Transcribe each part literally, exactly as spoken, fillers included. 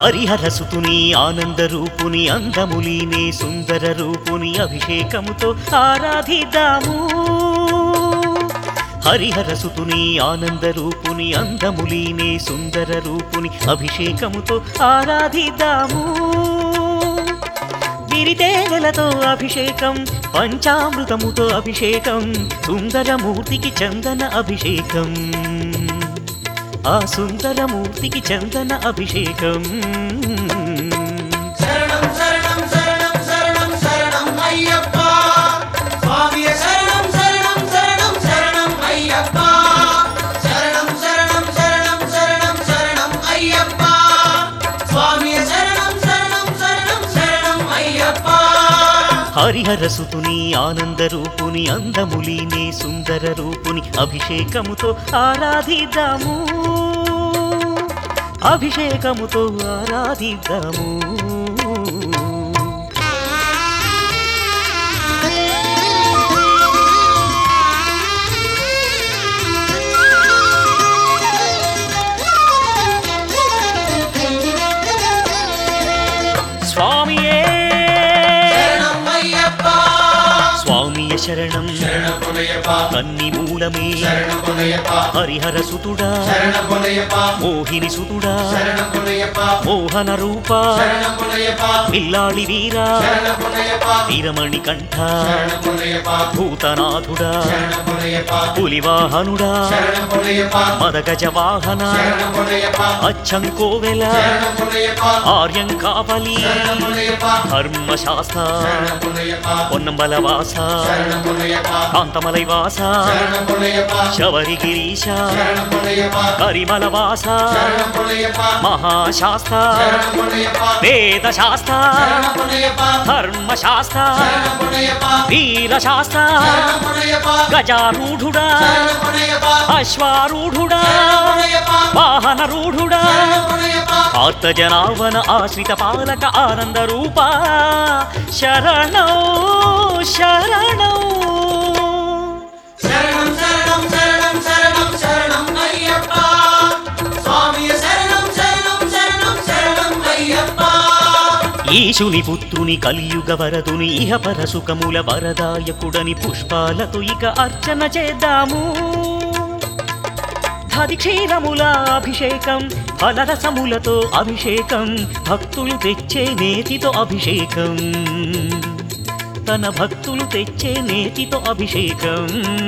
హరిహర సుతుని ఆనంద రూపుని అందములీనే సుందర రూపుని అభిషేకముతో ఆరాధిద్దాము. హరిహర సుతుని ఆనంద రూపుని అందములీనే సుందర రూపుని అభిషేకముతో ఆరాధిద్దాము. విరితేనెలతో అభిషేకం, పంచామృతముతో అభిషేకం, సుందరమూర్తికి చందన అభిషేకం. ఆ సుందరమూర్తికి చందన అభిషేకం. శరణం శరణం శరణం శరణం శరణం అయ్యప్ప స్వామి శరణం శరణం శరణం శరణం అయ్యప్ప శరణం శరణం శరణం శరణం శరణం అయ్యప్ప స్వామి శరణం శరణం శరణం శరణం అయ్యప్ప. హరిహర సుతుని ఆనంద రూపుని అందములీనే సుందర రూపుని అభిషేకముతో ఆరాధిద్దాము. అభిషేకముతో ఆరాధిద్దాము. స్వామియే శరణం అయ్యప్ప స్వామియ శరణం శరణపునయ్యప్ప కన్ని మూలమే శరణపునయ్యప్ప హరిహర సుతుడా శరణపునయ్యప్ప మోహిని సుతుడా శరణపునయ్యప్ప మోహన రూప శరణపునయ్యప్ప పిల్లాడి వీరా శరణపునయ్యప్ప వీరమణి కంఠ శరణపునయ్యప్ప భూతనాథుడా శరణపునయ్యప్ప పులివాహనుడా శరణపునయ్యప్ప మదగజ వాహన శరణపునయ్యప్ప అచ్చం కోవెల శరణపునయ్యప్ప ఆర్యం కాపలి శరణపునయ్యప్ప ధర్మశాస్త్ర శరణపునయ్యప్ప పొన్నంబల వాస శరణపునయ్యప్ప కాంతమలై వాస శరణపునయ్యప్ప శబరి గిరీశ శరణపునయ్యప్ప కరిమల వాస శరణపునయ్యప్ప మహాశాస్త్ర శరణపునయ్యప్ప వేదశాస్త్ర శరణపునయ్యప్ప ధర్మశాస్త్ర శరణపునయ్యప్ప వీరశాస్త్ర శరణపునయ్యప్ప గజారూఢుడా శరణపునయ్యప్ప అశ్వారూఢుడా శరణపునయ్యప్ప వాహనరూఢుడా శరణపునయ్యప్ప ఆర్తజనావన ఆశ్రిత పాలక ఆనంద రూప శరణం శరణం. శరణం శరణం శరణం శరణం శరణం అయ్యప్ప స్వామి శరణం శరణం శరణం శరణం అయ్యప్ప. ఈశుని పుత్రుని కలియుగ వరదుని ఇహ పరసుకముల వరదాయకుడని పుష్పాలతో ఇక అర్చన చేద్దాము. దధి క్షీరముల అభిషేకం, ఫలరసములతో అభిషేకం, భక్తులు తెచ్చే నేతితో అభిషేకం, తన భక్తులు తెచ్చే నేతితో అభిషేకం.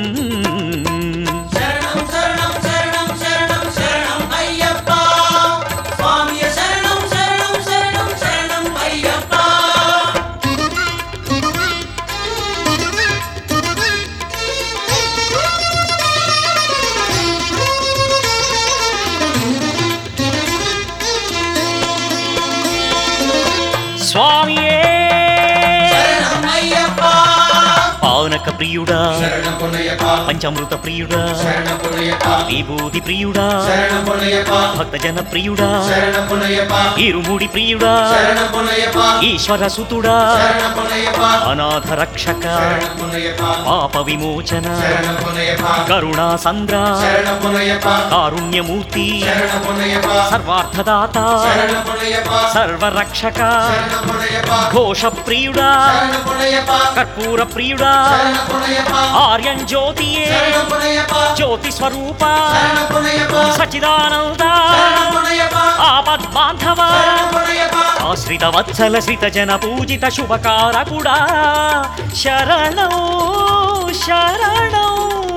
శరణం శరణం శరణం శరణం శరణం అయ్యప్ప స్వామి శరణం శరణం శరణం శరణం అయ్యప్ప. స్వామియే శరణం అయ్యప్ప పానక ప్రియుడా శరణపునయ్యప్ప పంచామృత ప్రియుడా శరణపునయ్యప్ప విభూతి ప్రియుడా శరణపునయ్యప్ప భక్తజన ప్రియుడా శరణపునయ్యప్ప ఇరుముడి ప్రియుడా శరణపునయ్యప్ప ఈశ్వర సుతుడా శరణపునయ్యప్ప అనాథ రక్షక శరణపునయ్యప్ప పాప విమోచన శరణపునయ్యప్ప కరుణా సంద్ర శరణపునయ్యప్ప కారుణ్యమూర్తి శరణపునయ్యప్ప సర్వార్థదాత శరణపునయ్యప్ప సర్వరక్షక శరణపునయ్యప్ప ఘోష ప్రియుడా శరణపునయ్యప్ప కర్పూర ప్రియుడా శరణపునయ్యప్ప ఆర్యం జ్యోతియే శరణపునయ్యప్ప జ్యోతి స్వరూప శరణపునయ్యప్ప సచిదానంద శరణపునయ్యప్ప ఆపద్బాంధవ శరణపునయ్యప్ప ఆశ్రిత వత్సల శ్రిత జన పూజిత శుభకారకుడా శరణం శరణం.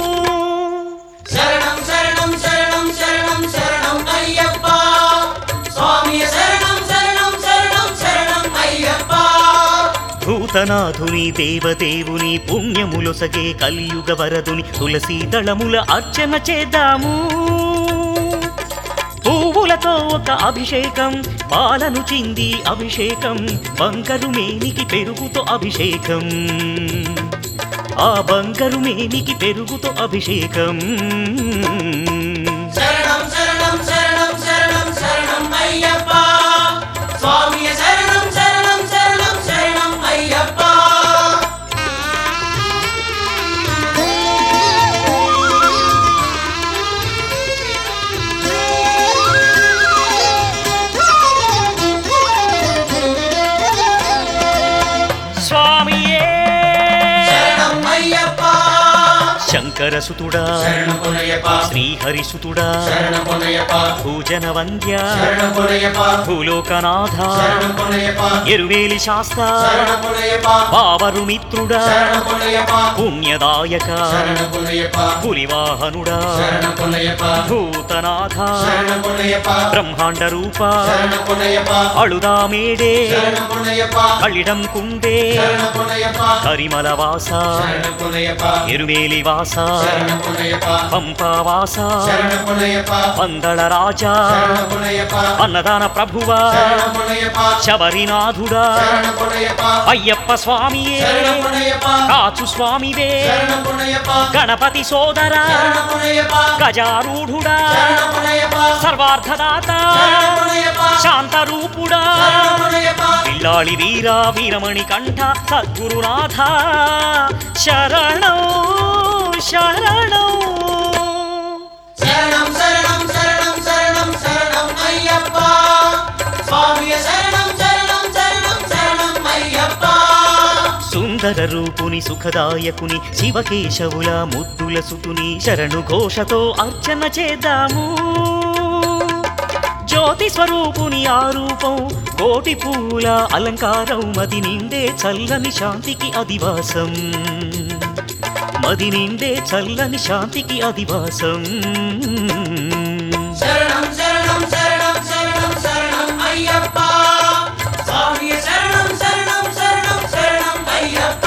శరణం శరణం శరణం శరణం శరణం అయ్యప్ప స్వామి శరణం శరణం శరణం శరణం అయ్యప్ప. భూతనాథుని దేవదేవుని పుణ్యములొసగే కలియుగ వరదుని తులసీ దళముల అర్చన చేద్దాము. పువ్వులతో ఒక అభిషేకం, పాలను చింది అభిషేకం, బంగారు మేనికి పెరుగుతో అభిషేకం, ఆ బంగారు మేనికి పెరుగుతో అభిషేకం. శరణం శరణం శరణం శరణం శరణం అయ్యప్ప స్వామి శరణం శరణం శరణం శరణం అయ్యప్ప. శంకరసుతుడా శరణమయ్యప్ప శ్రీహరిసుతుడా శరణమయ్యప్ప భూజన వంద్య శరణమయ్యప్ప భూలోకనాథ శరణమయ్యప్ప ఎరువేలి శాస్త శరణమయ్యప్ప బావరు మిత్రుడా శరణమయ్యప్ప పుణ్యదాయక శరణమయ్యప్ప పులివాహనుడా శరణమయ్యప్ప భూతనాథ శరణమయ్యప్ప బ్రహ్మాండ రూప శరణమయ్యప్ప అళుదామేడే శరణమయ్యప్ప కళిడం కుండే శరణమయ్యప్ప కరిమల వాస శరణమయ్యప్ప ఎరువేలి వాస శరణమయ్యప్ప పంపావాస శరణమయ్యప్ప పందళ రాజా శరణమయ్యప్ప అన్నదాన ప్రభువా శరణమయ్యప్ప శబరినాథుడా శరణమయ్యప్ప అయ్యప్ప స్వామియే శరణమయ్యప్ప కాచు స్వామివే శరణమయ్యప్ప గణపతి సోదరా శరణమయ్యప్ప గజారూఢుడా శరణమయ్యప్ప సర్వార్థదాత శరణమయ్యప్ప శాంతరూపుడా శరణమయ్యప్ప పిల్లాళి వీరా వీరమణి కంఠ సద్గురునాథ శరణం శరణం శరణం శరణం శరణం శరణం శరణం అయ్యప్ప స్వామియ శరణం శరణం శరణం శరణం అయ్యప్ప సుందర రూపుని సుఖదాయకుని శివకేశవుల ముద్దుల సుతుని శరణు ఘోషతో అర్చన చేద్దాము జ్యోతి స్వరూపుని ఆ రూపం కోటి పూల అలంకారం మది నిండే చల్లని శాంతికి అధివాసం మది నిండే చల్లని శాంతికి అధివాసం శరణం శరణం శరణం శరణం శరణం అయ్యప్ప స్వామియ శరణం శరణం శరణం శరణం అయ్యప్ప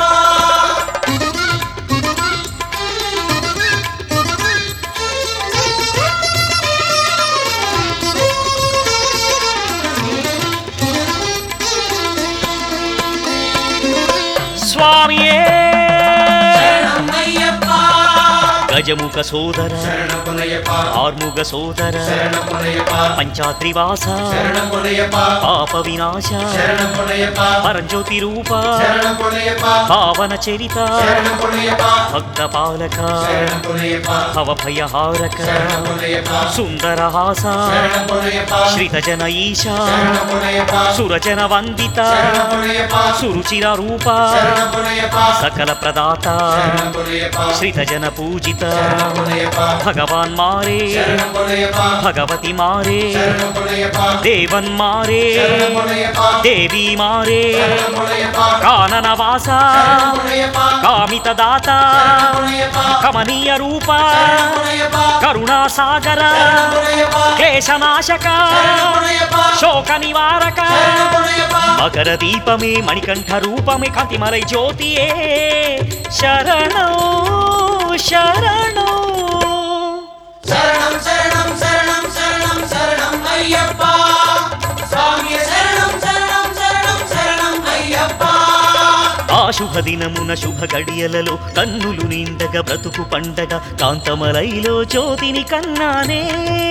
స్వామియే శరణం అయ్యప్ప గజముఖ సోదర శరణమయ్యప్ప ఆర్ముగ సోదర శరణమయ్యప్ప పంచాత్రివాస శరణమయ్యప్ప పాప వినాశ శరణమయ్యప్ప పరంజ్యోతి రూప శరణమయ్యప్ప పావన చరిత శరణమయ్యప్ప భక్త పాలక శరణమయ్యప్ప భవభయహారక శరణమయ్యప్ప సుందరహాస శరణమయ్యప్ప శ్రితజన ఈశ శరణమయ్యప్ప సురజన వందిత శరణమయ్యప్ప సురుచిర రూప శరణమయ్యప్ప సకల ప్రదాత శరణమయ్యప్ప శ్రితజన పూజిత శరణమయ్యప్ప భగవాన్ మారే శరణమయ్యప్ప భగవతి మారే శరణమయ్యప్ప దేవన్ మారే శరణమయ్యప్ప దేవి మారే శరణమయ్యప్ప కానన వాస శరణమయ్యప్ప కామిత దాత శరణమయ్యప్ప కమనీయ రూప శరణమయ్యప్ప కరుణా సాగర శరణమయ్యప్ప క్లేశనాశక శరణమయ్యప్ప శోక నివారక శరణమయ్యప్ప మకర దీపమే మణికంఠ రూపమే కాంతిమలై జ్యోతియే శరణం శరణం శరణం శరణం శరణం శరణం శరణం అయ్యప్ప స్వామియ శరణం శరణం శరణం శరణం అయ్యప్ప ఆ శుభ దినమున శుభ గడియలలో కన్నులు నిండగా బ్రతుకు పండగ కాంతమలైలో జ్యోతిని కన్నానే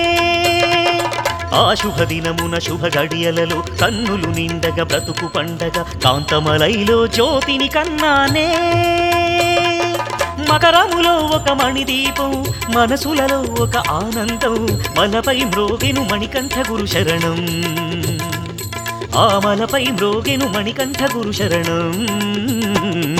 ఆ శుభ దినమున శుభ గడియలలో కన్నులు నిండగా బ్రతుకు పండగ కాంతమలైలో జ్యోతిని కన్నానే మకరములో ఒక మణిదీపం మనసులలో ఒక ఆనందం మలపై మ్రోగెను మణికంఠ గురు శరణం ఆ మలపై మ్రోగెను మణికంఠ గురు శరణం